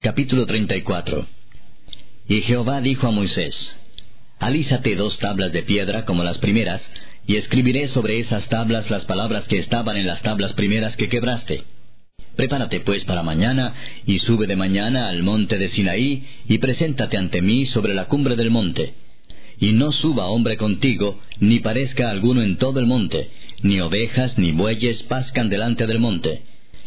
Capítulo 34. Y Jehová dijo a Moisés: Alízate 2 tablas de piedra como las primeras, y escribiré sobre esas tablas las palabras que estaban en las tablas primeras que quebraste. Prepárate pues para mañana, y sube de mañana al monte de Sinaí, y preséntate ante mí sobre la cumbre del monte. Y no suba hombre contigo, ni parezca alguno en todo el monte, ni ovejas ni bueyes pascan delante del monte.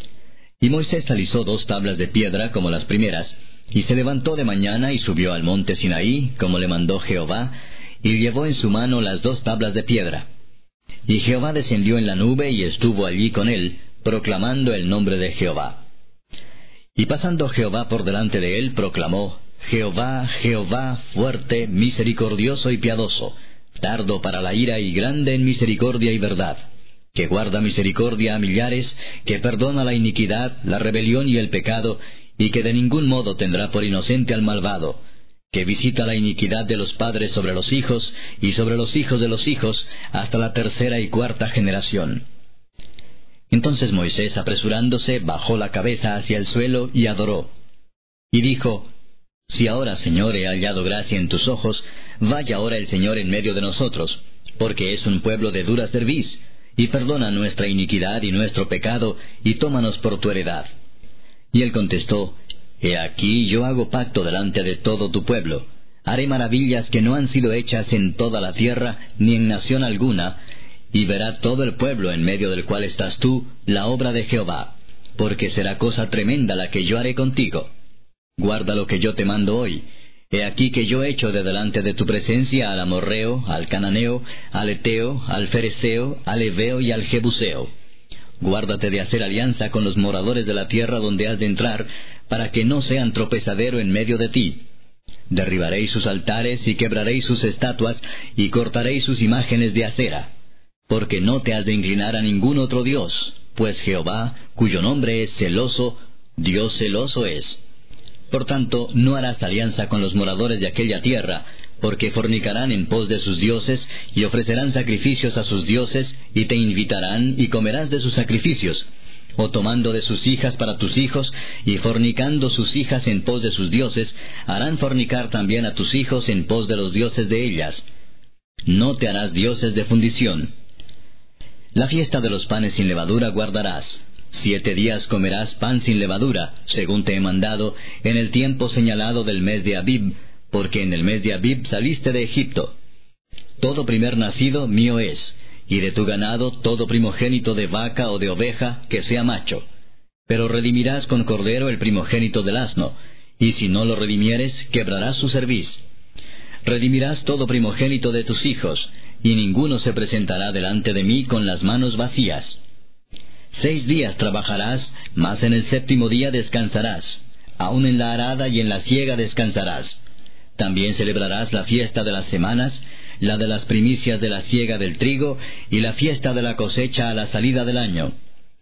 Y Moisés alisó 2 tablas de piedra como las primeras, y se levantó de mañana y subió al monte Sinaí, como le mandó Jehová, y llevó en su mano las 2 tablas de piedra. Y Jehová descendió en la nube y estuvo allí con él, proclamando el nombre de Jehová. Y pasando Jehová por delante de él, proclamó: Jehová, Jehová, fuerte, misericordioso y piadoso, tardo para la ira y grande en misericordia y verdad, que guarda misericordia a millares, que perdona la iniquidad, la rebelión y el pecado, y que de ningún modo tendrá por inocente al malvado, que visita la iniquidad de los padres sobre los hijos, y sobre los hijos de los hijos, hasta la 3ª y 4ª generación. Entonces Moisés, apresurándose, bajó la cabeza hacia el suelo y adoró. Y dijo: Si ahora, Señor, he hallado gracia en tus ojos, vaya ahora el Señor en medio de nosotros, porque es un pueblo de dura cerviz, y perdona nuestra iniquidad y nuestro pecado, y tómanos por tu heredad. Y él contestó: He aquí yo hago pacto delante de todo tu pueblo. Haré maravillas que no han sido hechas en toda la tierra, ni en nación alguna, y verá todo el pueblo en medio del cual estás tú, la obra de Jehová, porque será cosa tremenda la que yo haré contigo. Guarda lo que yo te mando hoy. He aquí que yo echo de delante de tu presencia al amorreo, al cananeo, al eteo, al fereceo, al heveo y al jebuseo. Guárdate de hacer alianza con los moradores de la tierra donde has de entrar, para que no sean tropezadero en medio de ti. Derribaréis sus altares y quebraréis sus estatuas, y cortaréis sus imágenes de acera. Porque no te has de inclinar a ningún otro Dios, pues Jehová, cuyo nombre es celoso, Dios celoso es. Por tanto, no harás alianza con los moradores de aquella tierra, porque fornicarán en pos de sus dioses, y ofrecerán sacrificios a sus dioses, y te invitarán, y comerás de sus sacrificios, o tomando de sus hijas para tus hijos, y fornicando sus hijas en pos de sus dioses, harán fornicar también a tus hijos en pos de los dioses de ellas. No te harás dioses de fundición. La fiesta de los panes sin levadura guardarás. 7 días comerás pan sin levadura, según te he mandado, en el tiempo señalado del mes de Abib, porque en el mes de Abib saliste de Egipto. Todo primer nacido mío es, y de tu ganado todo primogénito de vaca o de oveja que sea macho. Pero redimirás con cordero el primogénito del asno, y si no lo redimieres, quebrarás su cerviz. Redimirás todo primogénito de tus hijos, y ninguno se presentará delante de mí con las manos vacías. 6 días trabajarás, mas en el 7º día descansarás. Aun en la arada y en la siega descansarás. También celebrarás la fiesta de las semanas, la de las primicias de la siega del trigo, y la fiesta de la cosecha a la salida del año.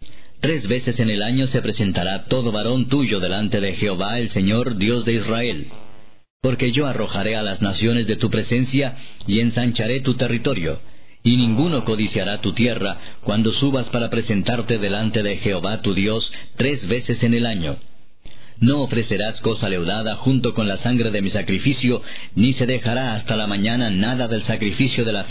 3 veces en el año se presentará todo varón tuyo delante de Jehová el Señor, Dios de Israel. Porque yo arrojaré a las naciones de tu presencia, y ensancharé tu territorio, y ninguno codiciará tu tierra, cuando subas para presentarte delante de Jehová tu Dios 3 veces en el año. No ofrecerás cosa leudada junto con la sangre de mi sacrificio, ni se dejará hasta la mañana nada del sacrificio de la